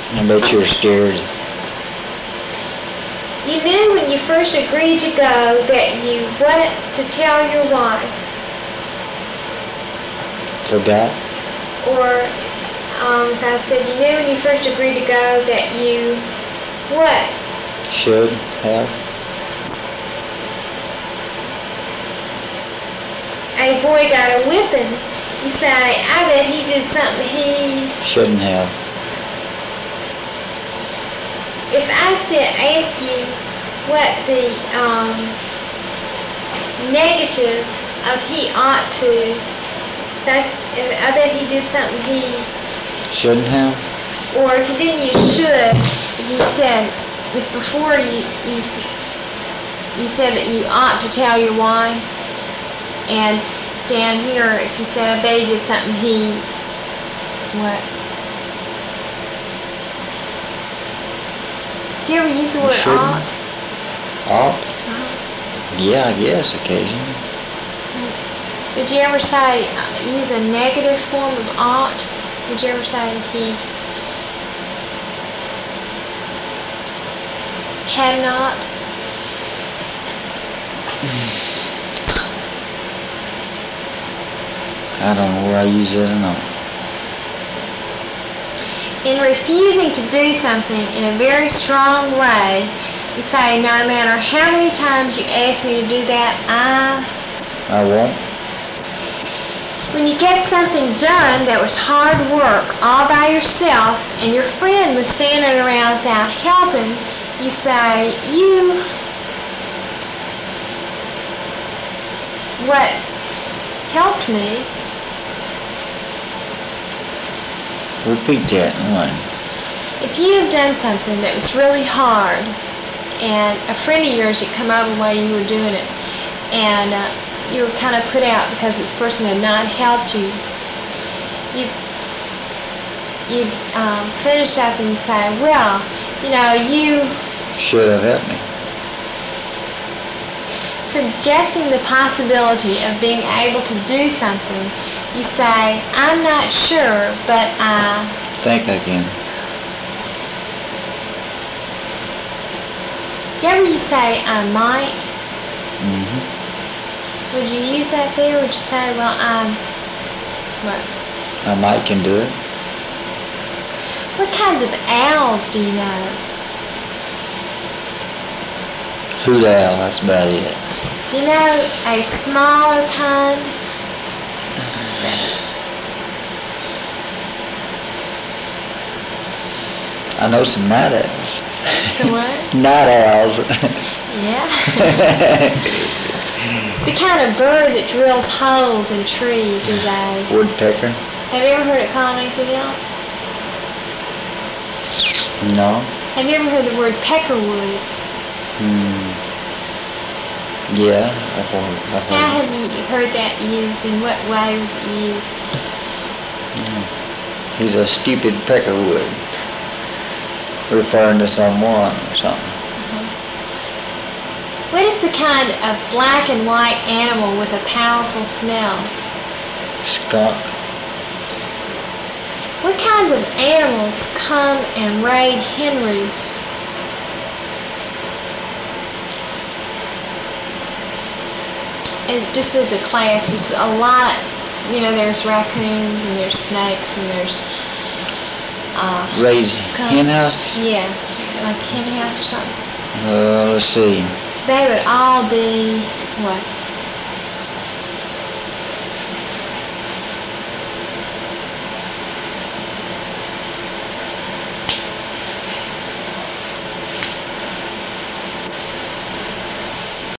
I bet you're scared. You knew when you first agreed to go that you what to tell your wife. Forgot? Or if I said you knew when you first agreed to go that you what? Should have. A boy got a whipping. You say, I bet he did something he Shouldn't have. If I said ask you what the negative of he ought to, I bet he did something he Shouldn't have? or if you didn't use should, if you said if before you said that you ought to tell your wife, and down here if you said I bet he did something he what? Do you ever use the word ought? Ought? Yeah, I guess occasionally. Did you ever say use a negative form of ought? Did you ever say he had not? I don't know where I use it or not. In refusing to do something in a very strong way, you say, no matter how many times you ask me to do that, I won't. When you get something done that was hard work all by yourself and your friend was standing around without helping, you say, you what helped me. Repeat that one. If you have done something that was really hard and a friend of yours had come over while you were doing it and you were kind of put out because this person had not helped you, you finish up and you say, well, you know, you should have helped me. Suggesting the possibility of being able to do something, you say, I'm not sure, but I think I can. Do you ever say, I might? Mm-hmm. Would you use that there, or would you say, well, what? I might can do it. What kinds of owls do you know? Hoot owl, that's about it. Do you know a smaller kind? I know some night owls. Some what? Night owls. Yeah. The kind of bird that drills holes in trees is a woodpecker. Have you ever heard it called anything else? No. Have you ever heard the word peckerwood? Yeah, I've heard. How have you heard that used? In what way was it used? He's a stupid peckerwood, referring to someone or something. What is the kind of black and white animal with a powerful smell? Skunk. What kinds of animals come and raid hen roosts? Just as a class, just a lot. You know, there's raccoons and there's snakes and there's raised hen house? Yeah, like hen house or something. Let's see. They would all be what?